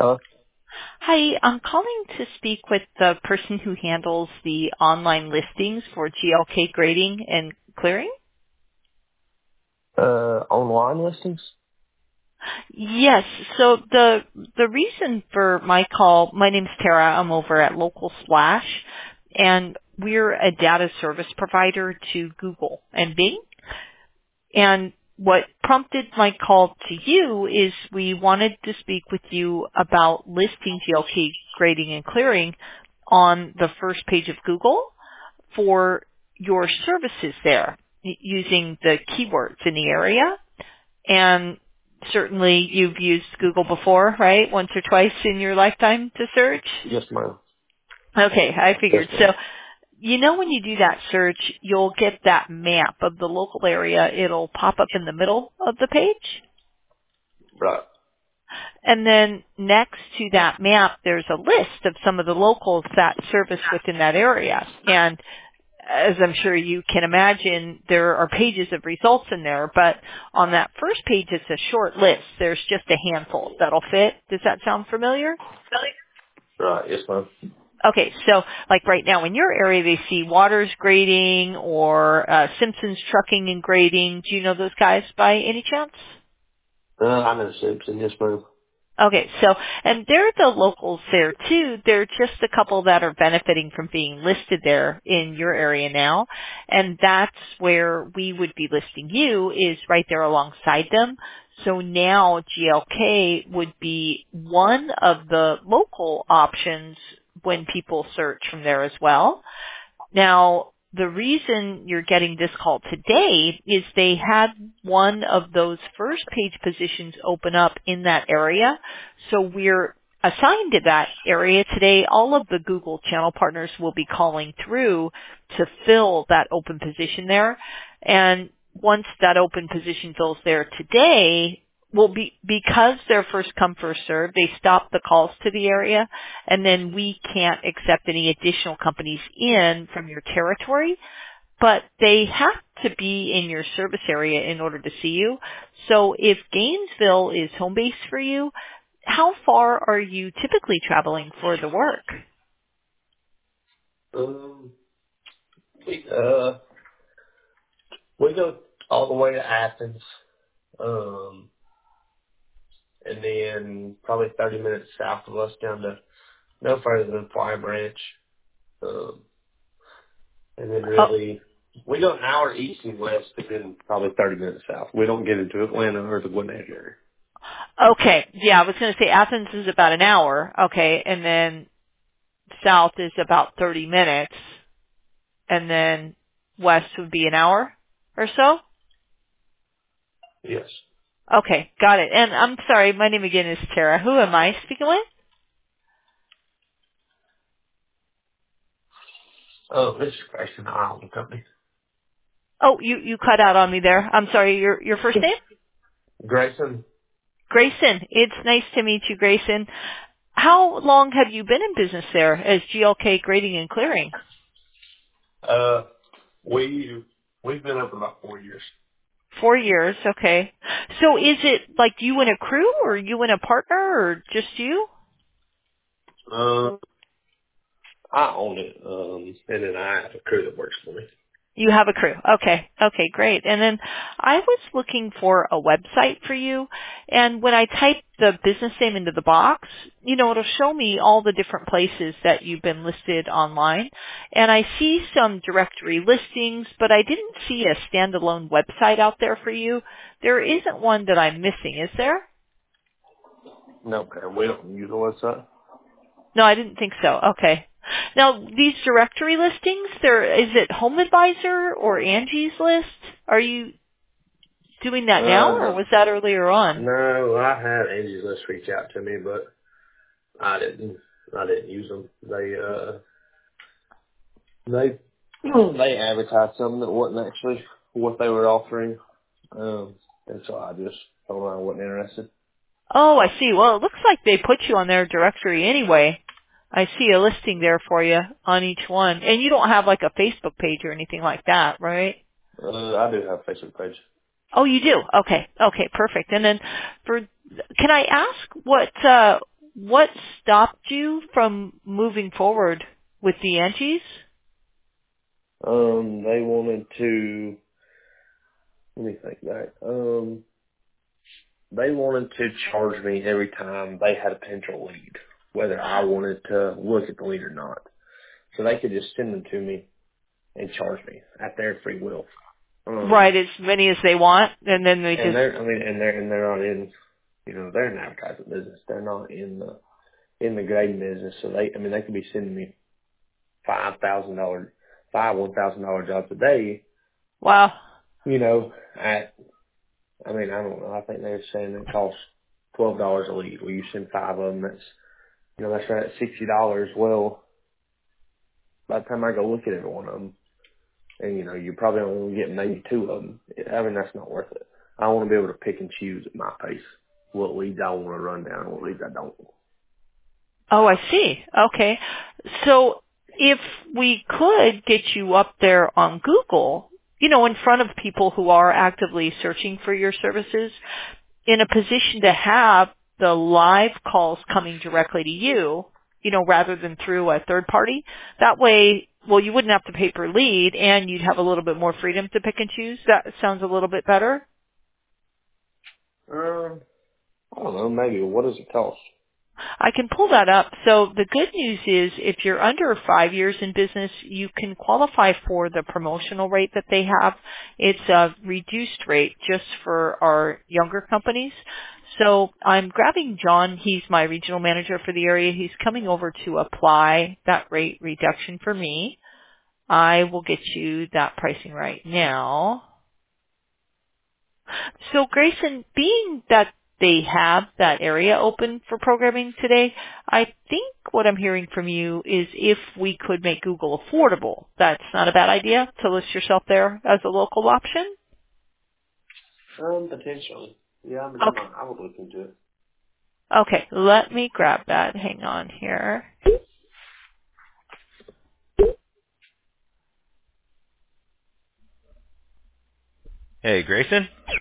Hello? Hi, I'm calling to speak with the person who handles the online listings for GLK grading and clearing. Online listings? Yes. So the reason for my call, my name's Tara. I'm over at Local Splash, and we're a data service provider to Google and Bing. And what prompted my call to you is we wanted to speak with you about listing GLK grading and clearing on the first page of Google for your services there using the keywords in the area. And certainly you've used Google before, right? Once or twice in your lifetime to search? Yes, ma'am. Okay, I Yes, figured. ma'am. So, when you do that search, you'll get that map of the local area. It'll pop up in the middle of the page. Right. And then next to that map, there's a list of some of the locals that service within that area. And as I'm sure you can imagine, there are pages of results in there, but on that first page, it's a short list. There's just a handful that'll fit. Does that sound familiar? Right. Yes, ma'am. Okay, so like right now in your area, they see Waters Grading or Simpson's Trucking and Grading. Do you know those guys by any chance? I know Simpson. Yes, ma'am. Okay, so, and they're the locals there too. They're just a couple that are benefiting from being listed there in your area now. And that's where we would be listing you, is right there alongside them. So now GLK would be one of the local options when people search from there as well. Now, the reason you're getting this call today is they had one of those first page positions open up in that area. So we're assigned to that area today. All of the Google channel partners will be calling through to fill that open position there. And once that open position fills there today, because they're first come, first served, they stop the calls to the area, and then we can't accept any additional companies in from your territory, but they have to be in your service area in order to see you. So if Gainesville is home base for you, how far are you typically traveling for the work? Um, we, uh, we go all the way to Athens, and then probably 30 minutes south of us down to no further than Prime Ranch. And then really, we go an hour east and west, but then probably 30 minutes south. We don't get into Atlanta or the Gwinnett area. Okay. Yeah, I was going to say Athens is about an hour. Okay. And then south is about 30 minutes. And then west would be an hour or so? Yes. Okay. Got it. And I'm sorry, my name again is Tara. Who am I speaking with? Oh, this is Grayson Island Company. Oh, you cut out on me there. I'm sorry, your first name? Grayson, Grayson. It's nice to meet you, Grayson. How long have you been in business there as GLK Grading and Clearing? uh, we've been open about 4 years. 4 years, okay. So is it like you and a crew or you and a partner or just you? Uh, I own it, and then I have a crew that works for me. You have a crew. Okay. Okay, great. And then I was looking for a website for you, and when I type the business name into the box, it'll show me all the different places that you've been listed online. And I see some directory listings, but I didn't see a standalone website out there for you. There isn't one that I'm missing, is there? No, man, we don't use a website. No, I didn't think so. Okay. Now, these directory listings, is it Home Advisor or Angie's List? Are you doing that now, or was that earlier on? No, I had Angie's List reach out to me, but I didn't. I didn't use them. They they advertised something that wasn't actually what they were offering, and so I just told them I wasn't interested. Oh, I see. Well, it looks like they put you on their directory anyway. I see a listing there for you on each one. And you don't have like a Facebook page or anything like that, right? I do have a Facebook page. Oh, you do? Okay. Okay, perfect. And then can I ask what stopped you from moving forward with the Angies? They wanted to, let me think back. They wanted to charge me every time they had a potential lead, whether I wanted to look at the lead or not. So they could just send them to me and charge me at their free will. Right, as many as they want, and then they And just... they're not in, they're in the advertising business. They're not in the grading business. So they could be sending me $1,000 jobs a day, Wow. at, I don't know. I think they're saying it costs $12 a lead. Well, you send 5 of them. That's right at $60. Well, by the time I go look at every one of them, and you probably only get maybe 2 of them. That's not worth it. I want to be able to pick and choose at my pace what leads I want to run down and what leads I don't. Oh, I see. Okay. So if we could get you up there on Google, in front of people who are actively searching for your services, in a position to have the live calls coming directly to you, rather than through a third party, that way, well, you wouldn't have to pay per lead and you'd have a little bit more freedom to pick and choose. That sounds a little bit better. I don't know. Maybe. What does it cost? I can pull that up. So the good news is if you're under 5 years in business, you can qualify for the promotional rate that they have. It's a reduced rate just for our younger companies. So I'm grabbing John. He's my regional manager for the area. He's coming over to apply that rate reduction for me. I will get you that pricing right now. So Grayson, being that they have that area open for programming today, I think what I'm hearing from you is if we could make Google affordable, that's not a bad idea to list yourself there as a local option? Potentially. Yeah, Okay. I would look into it. Okay, let me grab that. Hang on here. Hey, Grayson?